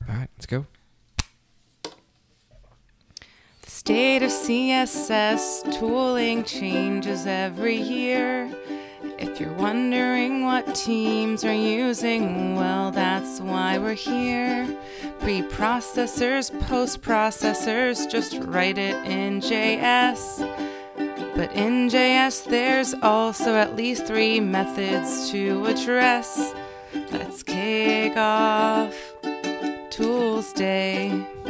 All right, let's go. The state of CSS tooling changes every year. If you're wondering what teams are using, well, that's why we're here. Preprocessors, post-processors, just write it in JS. But in JS, there's also at least 3 methods to address. Let's kick off Tools Day.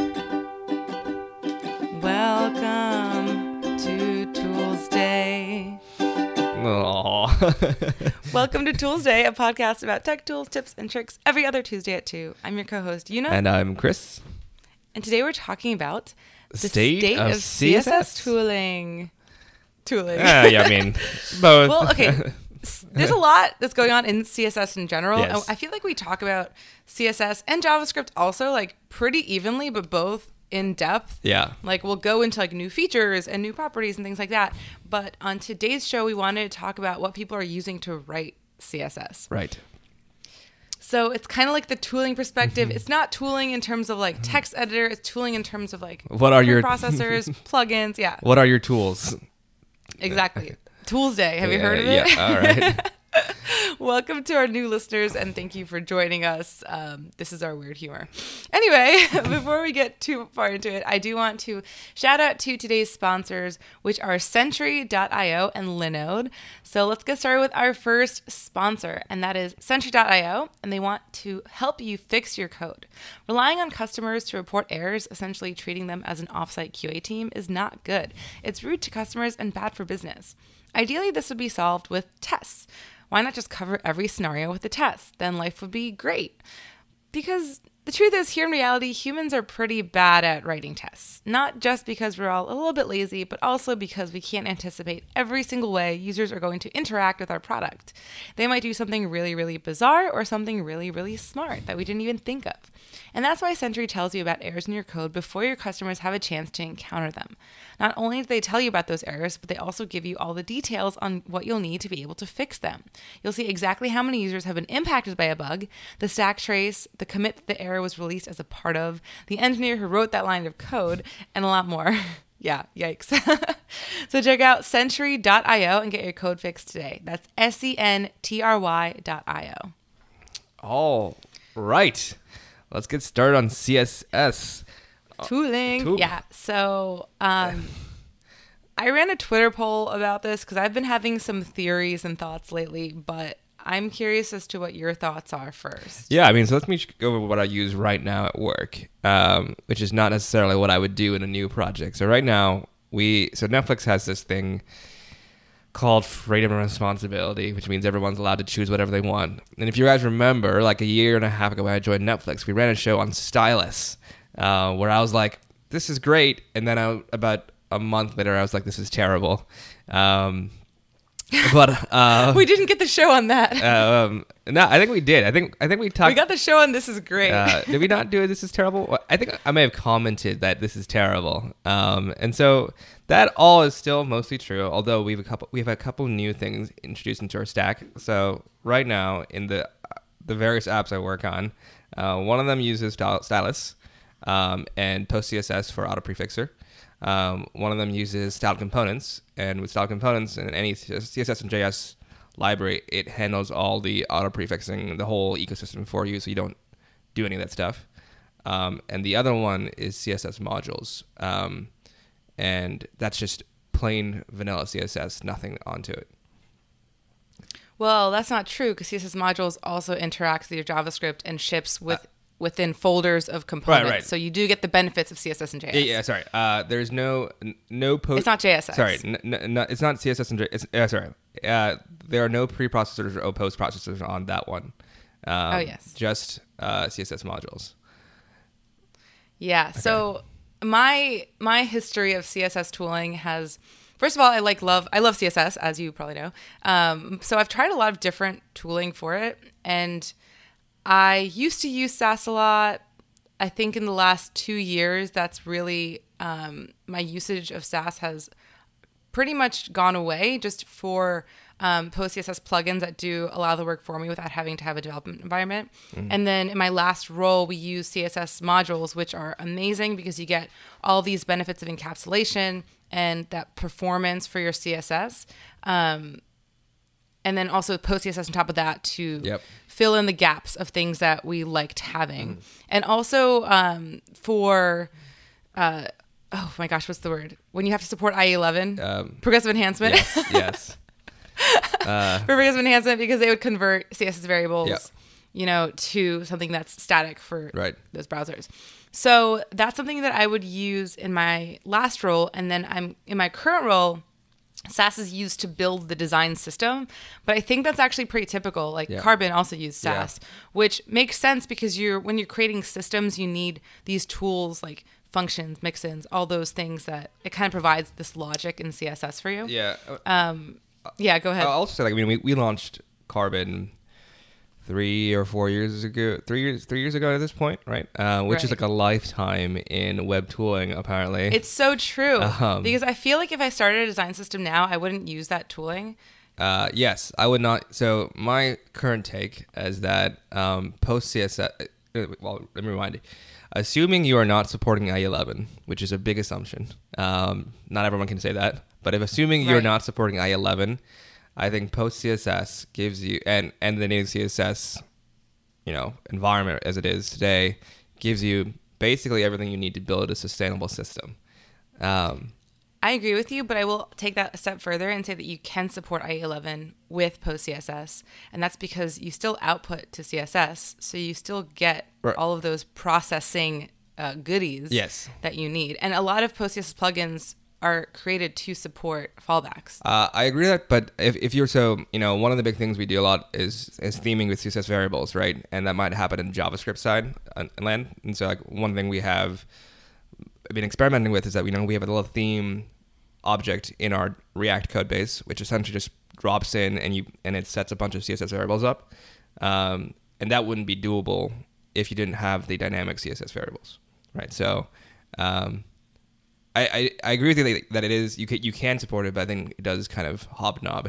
Welcome to Tools Day. Welcome to Tools Day, a podcast about tech tools, tips, and tricks every other Tuesday at 2. I'm your co-host, Yuna. And I'm Chris. And today we're talking about the State state of of CSS tooling. Yeah, I mean, both. Well, okay. There's a lot that's going on in CSS in general. Yes. And I feel like we talk about CSS and JavaScript also like pretty evenly, but both in depth. Yeah. Like we'll go into like new features and new properties and things like that. But on today's show, we wanted to talk about what people are using to write CSS. Right. So it's kind of like the tooling perspective. It's not tooling in terms of like text editor. It's tooling in terms of like What are your processors, plugins. Yeah, What are your tools? exactly. Tools Day. Have you heard of it? Yeah. All right. Welcome to our new listeners, and thank you for joining us. This is our weird humor. Anyway, before we get too far into it, I do want to shout out to today's sponsors, which are Sentry.io and Linode. So let's get started with our first sponsor, and that is Sentry.io, and they want to help you fix your code. Relying on customers to report errors, essentially treating them as an offsite QA team, is not good. It's rude to customers and bad for business. Ideally, this would be solved with tests. Why not just cover every scenario with a test? Then life would be great. Because the truth is, here in reality, humans are pretty bad at writing tests. Not just because we're all a little bit lazy, but also because we can't anticipate every single way users are going to interact with our product. They might do something really, really bizarre or something really, really smart that we didn't even think of. And that's why Sentry tells you about errors in your code before your customers have a chance to encounter them. Not only do they tell you about those errors, but they also give you all the details on what you'll need to be able to fix them. You'll see exactly how many users have been impacted by a bug, the stack trace, the commit that the error was released as a part of, the engineer who wrote that line of code, and a lot more. Yeah, yikes. So check out Sentry.io and get your code fixed today. That's Sentry.io. All right. Let's get started on CSS. Tooling. Yeah. So I ran a Twitter poll about this because I've been having some theories and thoughts lately, but I'm curious as to what your thoughts are first. Yeah, I mean, so let me go over what I use right now at work, which is not necessarily what I would do in a new project. So right now, Netflix has this thing called freedom and responsibility, which means everyone's allowed to choose whatever they want. And if you guys remember, like a year and a half ago when I joined Netflix, we ran a show on Stylus, where I was like, this is great. And then about a month later, I was like, this is terrible. But we didn't get the show on that. No, I think we did. I think we talked. We got the show on This Is Great. Did we not do it? This is terrible. Well, I think I may have commented that this is terrible. And so that all is still mostly true. Although we have a couple new things introduced into our stack. So right now in the various apps I work on, one of them uses Stylus and PostCSS for auto prefixer. One of them uses style components, and with style components and any CSS and JS library, it handles all the auto prefixing, the whole ecosystem for you, so you don't do any of that stuff. And the other one is CSS modules, and that's just plain vanilla CSS, nothing onto it. Well, that's not true because CSS modules also interacts with your JavaScript and ships within folders of components. Right. So you do get the benefits of CSS and JS. Yeah, sorry. There's no post. It's not JSX. Sorry, it's not CSS and JS. Sorry. There are no preprocessors or post processors on that one. Yes. Just CSS modules. Yeah. Okay. So my history of CSS tooling has, first of all, I love CSS, as you probably know. So I've tried a lot of different tooling for it, and I used to use Sass a lot. I think in the last 2 years, that's really my usage of Sass has pretty much gone away just for PostCSS plugins that do a lot of the work for me without having to have a development environment. And then in my last role, we use CSS modules, which are amazing because you get all these benefits of encapsulation and that performance for your CSS. And then also PostCSS on top of that to fill in the gaps of things that we liked having. And also for, oh my gosh, what's the word? When you have to support IE11, progressive enhancement. Yes. For progressive enhancement, because they would convert CSS variables, to something that's static for those browsers. So that's something that I would use in my last role. And then in my current role, Sass is used to build the design system, but I think that's actually pretty typical. Like Carbon also used Sass, which makes sense because when you're creating systems, you need these tools like functions, mixins, all those things that it kind of provides this logic in CSS for you. Yeah. Go ahead. I'll also say, we launched Carbon 3 or 4 years ago, 3 years ago at this point, right? Which is like a lifetime in web tooling, apparently. It's so true because I feel like if I started a design system now, I wouldn't use that tooling. Yes, I would not. So my current take is that post CSS. Well, let me remind you. Assuming you are not supporting IE11, which is a big assumption. Not everyone can say that, but if assuming you're not supporting IE11. I think post CSS gives you and the native CSS, environment as it is today gives you basically everything you need to build a sustainable system. I agree with you, but I will take that a step further and say that you can support IE11 with post CSS, and that's because you still output to CSS, so you still get all of those processing goodies that you need. And a lot of post CSS plugins are created to support fallbacks. I agree with that, but if you're one of the big things we do a lot is theming with CSS variables, right? And that might happen in JavaScript side land. And so one thing we have been experimenting with is that we have a little theme object in our React code base, which essentially just drops in and it sets a bunch of CSS variables up. And that wouldn't be doable if you didn't have the dynamic CSS variables, right? So I agree with you that it is you can support it, but I think it does kind of hobnob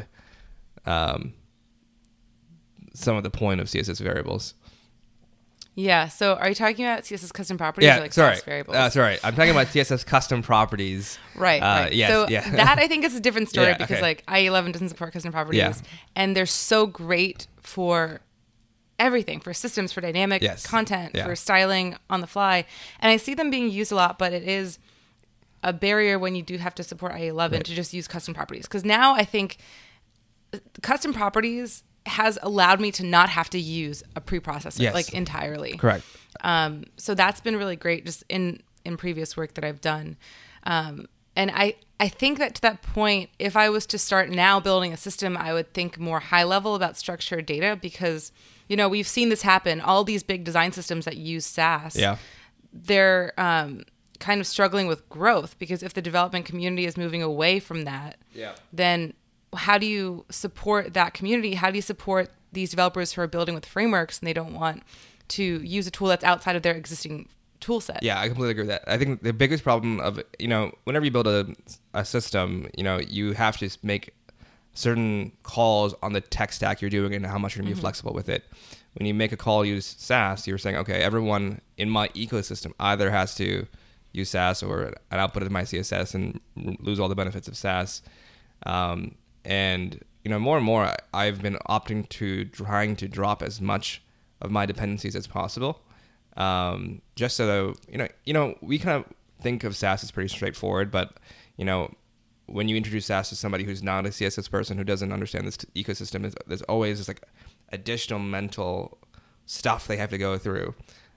some of the point of CSS variables. Yeah. So are you talking about CSS custom properties or sorry. CSS variables? Sorry. I'm talking about CSS custom properties. Right. Yes. So that I think is a different story because IE11 doesn't support custom properties, and they're so great for everything, for systems, for dynamic content, for styling on the fly, and I see them being used a lot, but it is a barrier when you do have to support IE11 to just use custom properties. Because now I think custom properties has allowed me to not have to use a preprocessor entirely. Correct. So that's been really great just in previous work that I've done. And I think that to that point, if I was to start now building a system, I would think more high level about structured data because, we've seen this happen. All these big design systems that use Sass, they're kind of struggling with growth because if the development community is moving away from that, then how do you support that community? How do you support these developers who are building with frameworks and they don't want to use a tool that's outside of their existing tool set? Yeah, I completely agree with that. I think the biggest problem of, whenever you build a system, you have to make certain calls on the tech stack you're doing and how much you're going to be flexible with it. When you make a call, use Sass, you're saying, okay, everyone in my ecosystem either has to use Sass or an output of my CSS and lose all the benefits of Sass. And more and more, I've been opting to trying to drop as much of my dependencies as possible, just so we kind of think of Sass as pretty straightforward, but when you introduce Sass to somebody who's not a CSS person who doesn't understand this ecosystem, there's always this additional mental stuff they have to go through.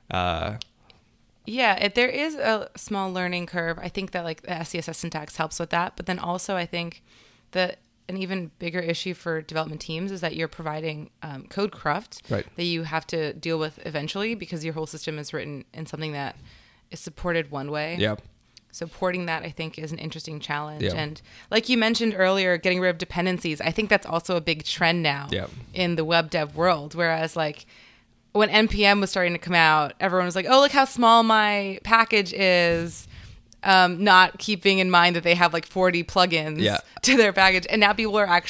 There is a small learning curve. I think that the SCSS syntax helps with that, but then also I think that an even bigger issue for development teams is that you're providing code cruft that you have to deal with eventually because your whole system is written in something that is supported one way. Yep. So porting that, I think, is an interesting challenge. Yep. And like you mentioned earlier, getting rid of dependencies, I think that's also a big trend now in the web dev world. Whereas when NPM was starting to come out, everyone was like, oh, look how small my package is. Not keeping in mind that they have 40 plugins to their package. And now people are actually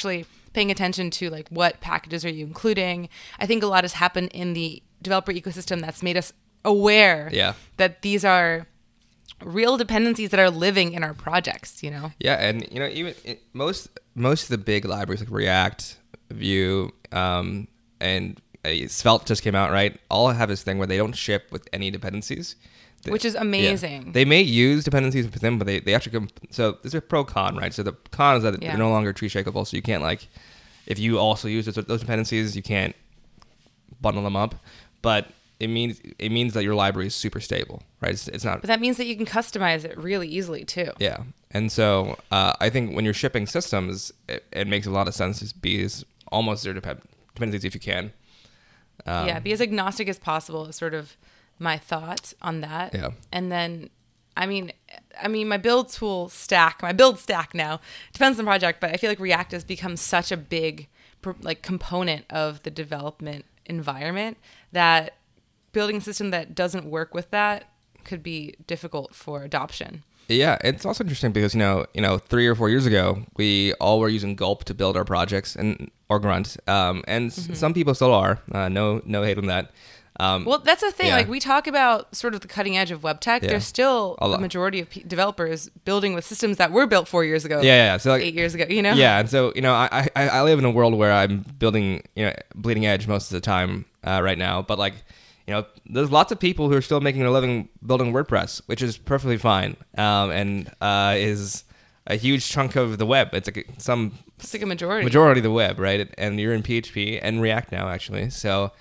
paying attention to like what packages are you including. I think a lot has happened in the developer ecosystem that's made us aware that these are real dependencies that are living in our projects, you know? Yeah, and you know, even most of the big libraries like React, Vue, and Svelte just came out, right? All have this thing where they don't ship with any dependencies. Which is amazing. Yeah. They may use dependencies with them, but they actually so there's a pro con, right? So the con is that they're no longer tree shakeable, so you can't like, if you also use those dependencies, you can't bundle them up. But it means that your library is super stable, right? It's not. But that means that you can customize it really easily too. Yeah, and so I think when you're shipping systems, it makes a lot of sense to be as almost zero dependencies if you can. Be as agnostic as possible is sort of my thought on that. Yeah. And then, I mean, my build stack now depends on the project, but I feel like React has become such a big like component of the development environment that building a system that doesn't work with that could be difficult for adoption. Yeah, it's also interesting because you know 3 or 4 years ago we all were using Gulp to build our projects or Grunt, and some people still are. No hate on that. Well, that's the thing. Yeah. Like we talk about sort of the cutting edge of web tech. Yeah. There's still a majority of developers building with systems that were built 4 years ago. Yeah. So like, 8 years ago, you know? Yeah. And so, you know, I live in a world where I'm building, you know, bleeding edge most of the time right now. But like, you know, there's lots of people who are still making a living building WordPress, which is perfectly fine. And is a huge chunk of the web. It's like it's like a majority of the web, right? And you're in PHP and React now, actually. So,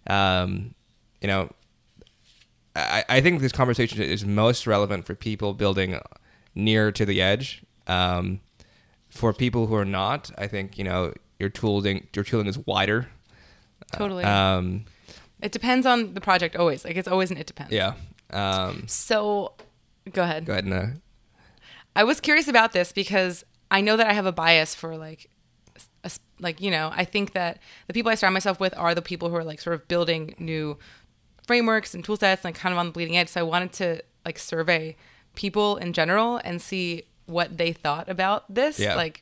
you know, I think this conversation is most relevant for people building near to the edge. For people who are not, I think, you know, your tooling is wider. Totally. It depends on the project always. Like it's always it depends. Yeah. So go ahead. Go ahead. No. I was curious about this because I know that I have a bias for like, you know, I think that the people I surround myself with are the people who are like sort of building new frameworks and tool sets and like kind of on the bleeding edge. So I wanted to like survey people in general and see what they thought about this. Yeah. Like,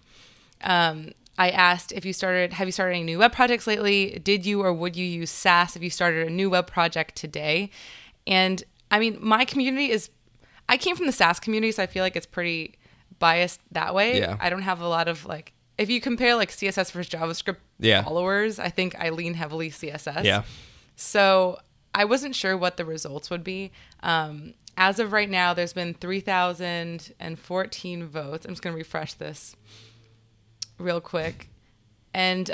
I asked have you started any new web projects lately? Did you or would you use Sass if you started a new web project today? And I mean, my community I came from the Sass community, so I feel like it's pretty biased that way. Yeah. I don't have a lot of like, if you compare like CSS versus JavaScript followers, I think I lean heavily CSS. Yeah. So I wasn't sure what the results would be. As of right now, there's been 3,014 votes. I'm just going to refresh this real quick. And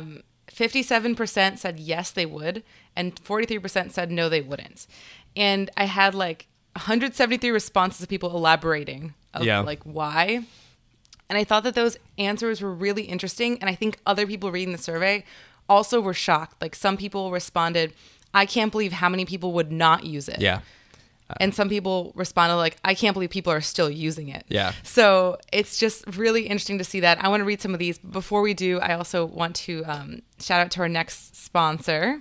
57% said yes, they would. And 43% said no, they wouldn't. And I had like 173 responses of people elaborating of like why. And I thought that those answers were really interesting. And I think other people reading the survey also were shocked. Like some people responded, I can't believe how many people would not use it. Yeah. And some people responded like, I can't believe people are still using it. Yeah. So it's just really interesting to see that. I want to read some of these. Before we do, I also want to shout out to our next sponsor.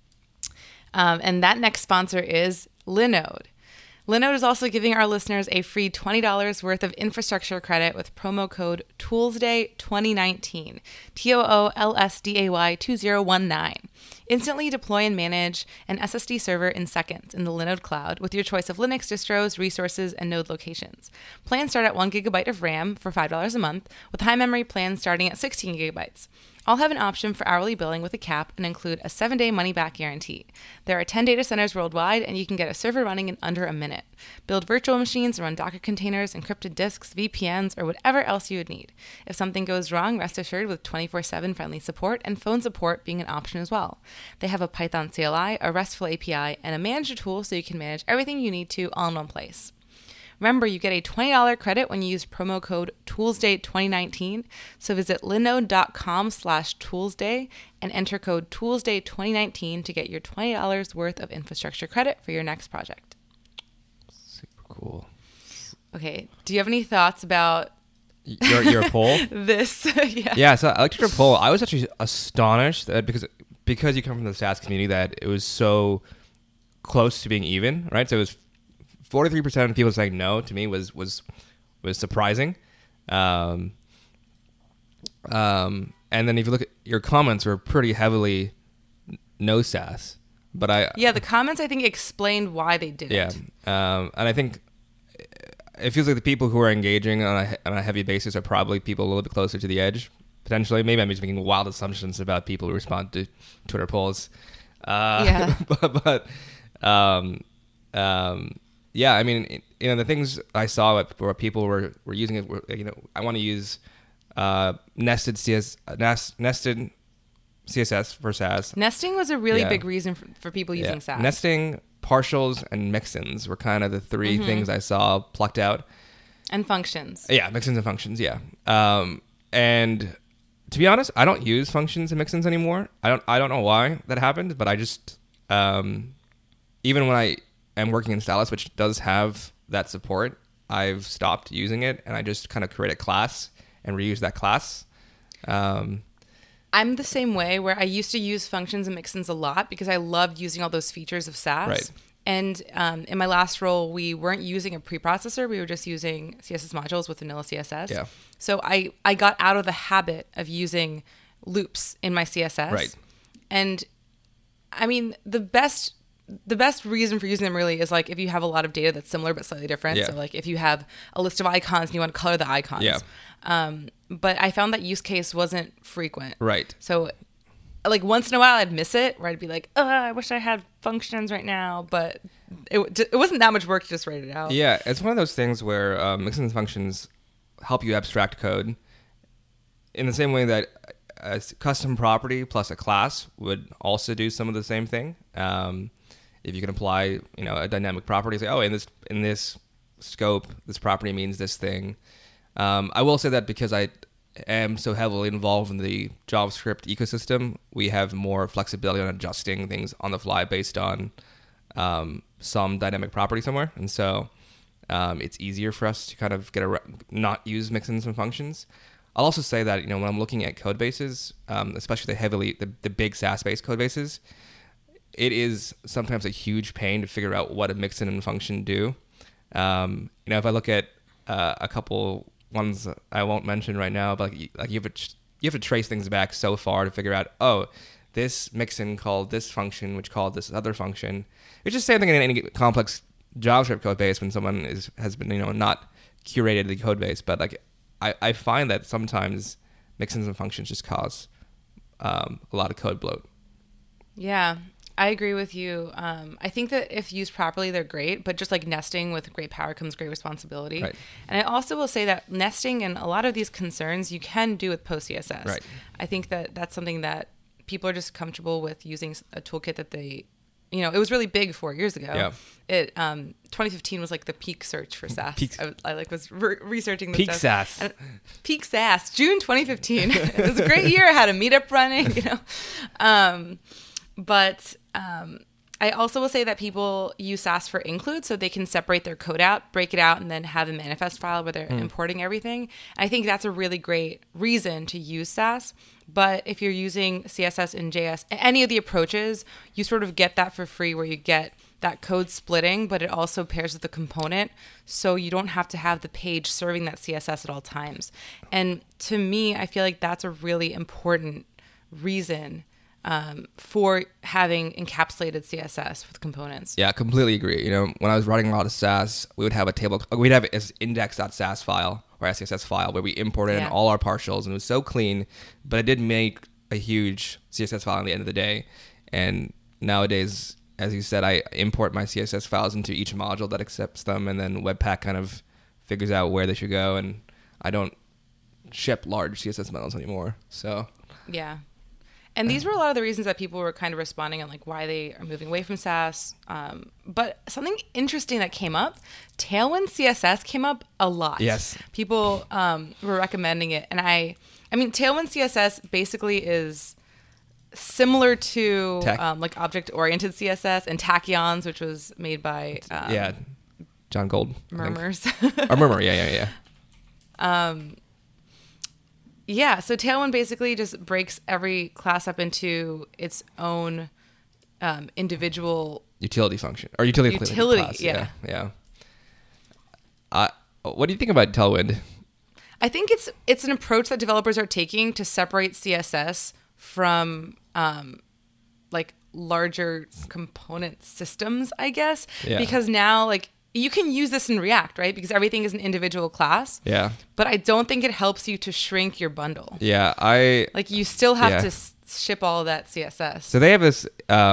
And that next sponsor is Linode. Linode is also giving our listeners a free $20 worth of infrastructure credit with promo code ToolsDay2019, TOOLSDAY 2019. Instantly deploy and manage an SSD server in seconds in the Linode cloud with your choice of Linux distros, resources, and node locations. Plans start at 1 gigabyte of RAM for $5 a month, with high memory plans starting at 16 gigabytes. All have an option for hourly billing with a cap and include a 7-day money-back guarantee. There are 10 data centers worldwide, and you can get a server running in under a minute. Build virtual machines, run Docker containers, encrypted disks, VPNs, or whatever else you would need. If something goes wrong, rest assured with 24/7 friendly support and phone support being an option as well. They have a Python CLI, a RESTful API, and a manager tool so you can manage everything you need to all in one place. Remember, you get a $20 credit when you use promo code ToolsDay2019. So visit linode.com/toolsday and enter code ToolsDay2019 to get your $20 worth of infrastructure credit for your next project. Super cool. Okay. Do you have any thoughts about your poll? This? Yeah. So I looked at your poll. I was actually astonished that because you come from the Sass community that it was so close to being even, right? So it was 43% of people saying no to me was surprising. And then if you look at your comments, were pretty heavily no Sass. But the comments I think explained why they did yeah, it. and I think it feels like the people who are engaging on a heavy basis are probably people a little bit closer to the edge, potentially. Maybe I'm just making wild assumptions about people who respond to Twitter polls. Yeah. Yeah, I mean, the things I saw where people were using it were, I want to use nested CSS for Sass. Nesting was a really big reason for people using Sass. Nesting, partials, and mixins were kind of the three things I saw plucked out. And functions. Yeah, mixins and functions, yeah. And to be honest, I don't use functions and mixins anymore. I don't know why that happened, but I just, even when I am working in Stylus, which does have that support, I've stopped using it, and I just kind of create a class and reuse that class. I'm the same way, where I used to use functions and mixins a lot because I loved using all those features of Sass. Right. And in my last role, we weren't using a preprocessor. We were just using CSS modules with vanilla CSS. Yeah. So I got out of the habit of using loops in my CSS. Right. And I mean, the best reason for using them really is like if you have a lot of data that's similar but slightly different. Yeah. So like if you have a list of icons and you want to color the icons. Yeah. But I found that use case wasn't frequent. Right. So like once in a while I'd miss it, where I'd be like, I wish I had functions right now. But it wasn't that much work to just write it out. Yeah, it's one of those things where mixins and functions help you abstract code in the same way that a custom property plus a class would also do some of the same thing. If you can apply, a dynamic property, say, in this scope, this property means this thing. I will say that because I am so heavily involved in the JavaScript ecosystem, we have more flexibility on adjusting things on the fly based on some dynamic property somewhere. And so it's easier for us to kind of not use mixins and functions. I'll also say that, when I'm looking at code bases, especially the big Sass-based code bases, it is sometimes a huge pain to figure out what a mixin and function do. If I look at a couple ones I won't mention right now, but like you have to trace things back so far to figure out, this mixin called this function, which called this other function. It's just the same thing in any complex JavaScript code base when someone has been not curated the code base. But like I find that sometimes mixins and functions just cause a lot of code bloat. Yeah, I agree with you. I think that if used properly, they're great, but just like nesting with great power comes great responsibility. Right. And I also will say that nesting and a lot of these concerns you can do with PostCSS. Right. I think that that's something that people are just comfortable with using a toolkit that they, it was really big 4 years ago. Yeah. It 2015 was like the peak search for Sass. I was researching this Peak stuff. Sass. And peak Sass, June 2015. It was a great year. I had a meetup running, But I also will say that people use Sass for include, so they can separate their code out, break it out, and then have a manifest file where they're importing everything. I think that's a really great reason to use Sass. But if you're using CSS and JS, any of the approaches, you sort of get that for free, where you get that code splitting, but it also pairs with the component, so you don't have to have the page serving that CSS at all times. And to me, I feel like that's a really important reason for having encapsulated CSS with components. Yeah, completely agree. When I was writing a lot of Sass, we'd have this index.sass file or SCSS file where we imported in all our partials, and it was so clean, but it did make a huge CSS file at the end of the day. And nowadays, as you said, I import my CSS files into each module that accepts them, and then Webpack kind of figures out where they should go, and I don't ship large CSS modules anymore. So yeah. And these were a lot of the reasons that people were kind of responding on like why they are moving away from Sass. But something interesting that came up, Tailwind CSS came up a lot. Yes. People were recommending it. And I mean, Tailwind CSS basically is similar to like object-oriented CSS and Tachyons, which was made by John Gold. Murmurs. Or Murmur, yeah. Yeah, so Tailwind basically just breaks every class up into its own individual utility function or utility class. Yeah. What do you think about Tailwind? I think it's an approach that developers are taking to separate CSS from like larger component systems, I guess. Yeah. Because now like you can use this in React, right? Because everything is an individual class. Yeah. But I don't think it helps you to shrink your bundle. Yeah. Like you still have to ship all that CSS. So they have this.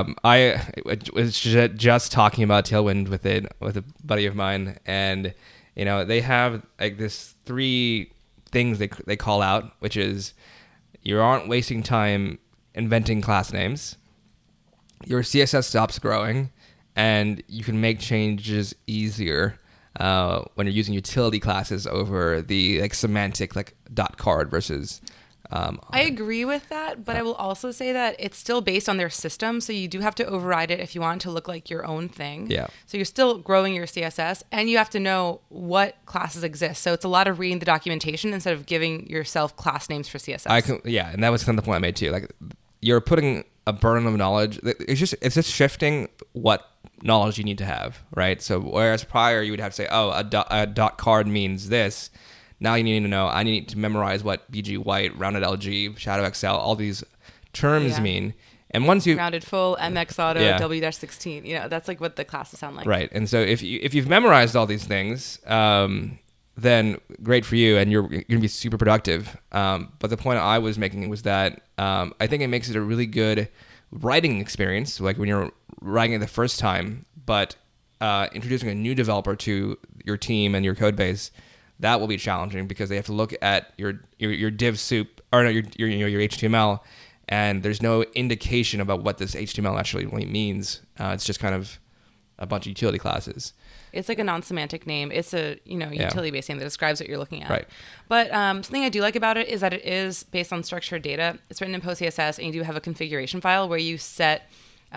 I was just talking about Tailwind with a buddy of mine, and they have like this 3 things they call out, which is you aren't wasting time inventing class names, your CSS stops growing, and you can make changes easier when you're using utility classes over the like semantic like .card versus. I agree with that, but I will also say that it's still based on their system, so you do have to override it if you want it to look like your own thing. Yeah. So you're still growing your CSS, and you have to know what classes exist. So it's a lot of reading the documentation instead of giving yourself class names for CSS. And that was kind of the point I made too. Like you're putting a burden of knowledge. It's just shifting what knowledge you need to have, right? So whereas prior you would have to say, oh, a dot card means this. Now you need to know, I need to memorize what BG White, Rounded LG, Shadow XL, all these terms mean. And once you Rounded Full, MX Auto, W-16, that's like what the classes sound like. Right. And so if you've memorized all these things, then great for you, and you're going to be super productive. But the point I was making was that I think it makes it a really good writing experience, like when you're writing it the first time, but introducing a new developer to your team and your code base, that will be challenging because they have to look at your div soup or no, your HTML, and there's no indication about what this HTML actually really means. It's just kind of a bunch of utility classes. It's like a non-semantic name. It's a utility-based name that describes what you're looking at. Right. But something I do like about it is that it is based on structured data. It's written in PostCSS, and you do have a configuration file where you set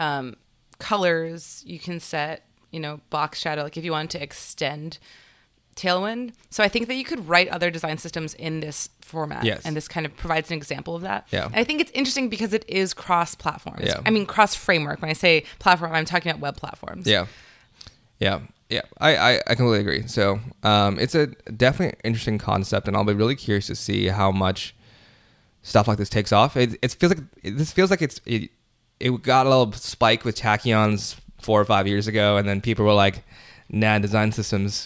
colors. You can set box shadow. Like if you want to extend Tailwind. So I think that you could write other design systems in this format. Yes. And this kind of provides an example of that. Yeah. And I think it's interesting because it is cross-platforms. Yeah. I mean, cross-framework. When I say platform, I'm talking about web platforms. Yeah. Yeah. Yeah. I completely agree. So it's a definitely interesting concept, and I'll be really curious to see how much stuff like this takes off. It feels like it got a little spike with tachyons 4 or 5 years ago, and then people were like, nah, design systems.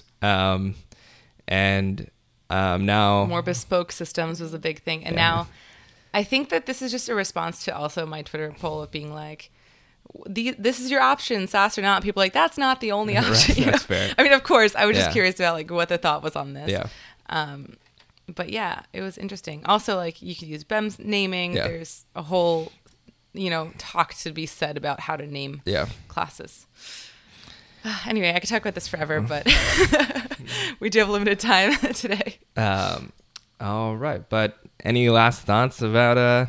And now more bespoke systems was a big thing. And now I think that this is just a response to also my Twitter poll of being like, this is your option, Sass or not. People are like, that's not the only option. Right, that's fair. I mean, of course, I was just curious about like what the thought was on this. Yeah. But yeah, it was interesting. Also, like you could use BEMS naming. Yeah. There's a whole, talk to be said about how to name classes. Anyway, I could talk about this forever, but we do have limited time today. All right. But any last thoughts about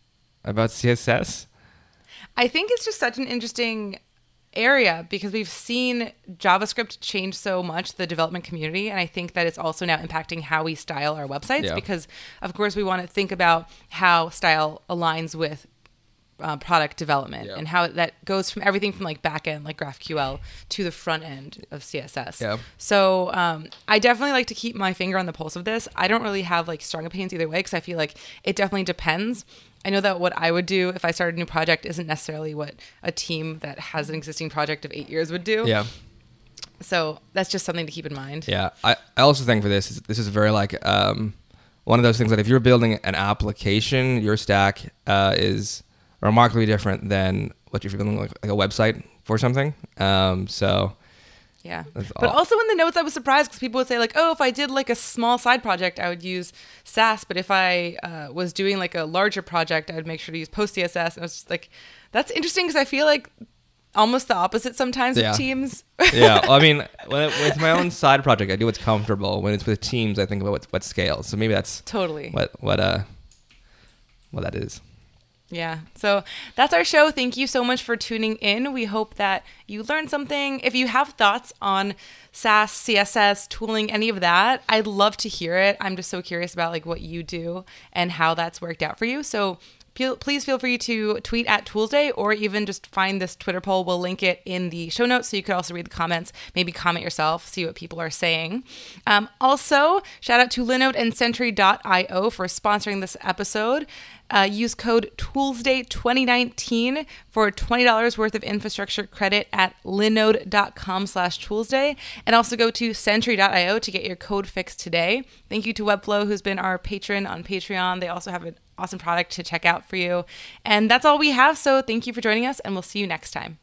CSS? I think it's just such an interesting area because we've seen JavaScript change so much the development community, and I think that it's also now impacting how we style our websites because, of course, we want to think about how style aligns with product development and how that goes from everything from like back end like GraphQL to the front end of CSS. Yeah. So I definitely like to keep my finger on the pulse of this. I don't really have like strong opinions either way because I feel like it definitely depends. I know that what I would do if I started a new project isn't necessarily what a team that has an existing project of 8 years would do. Yeah. So that's just something to keep in mind. Yeah. I also think for this is very like one of those things that if you're building an application, your stack is remarkably different than what you're building like a website for something. So yeah, but also in the notes I was surprised because people would say like, oh, if I did like a small side project I would use Sass, but if I was doing like a larger project I would make sure to use PostCSS. And it was just like, that's interesting because I feel like almost the opposite sometimes with teams. Yeah, well, I mean, with my own side project I do what's comfortable. When it's with teams I think about what scales. So maybe that's totally what that is. Yeah. So that's our show. Thank you so much for tuning in. We hope that you learned something. If you have thoughts on Sass, CSS, tooling, any of that, I'd love to hear it. I'm just so curious about like what you do and how that's worked out for you. So Please feel free to tweet at Toolsday or even just find this Twitter poll. We'll link it in the show notes so you could also read the comments, maybe comment yourself, see what people are saying. Also, shout out to Linode and Sentry.io for sponsoring this episode. Use code Toolsday2019 for $20 worth of infrastructure credit at linode.com/Toolsday. And also go to Sentry.io to get your code fixed today. Thank you to Webflow, who's been our patron on Patreon. They also have an awesome product to check out for you. And that's all we have. So thank you for joining us, and we'll see you next time.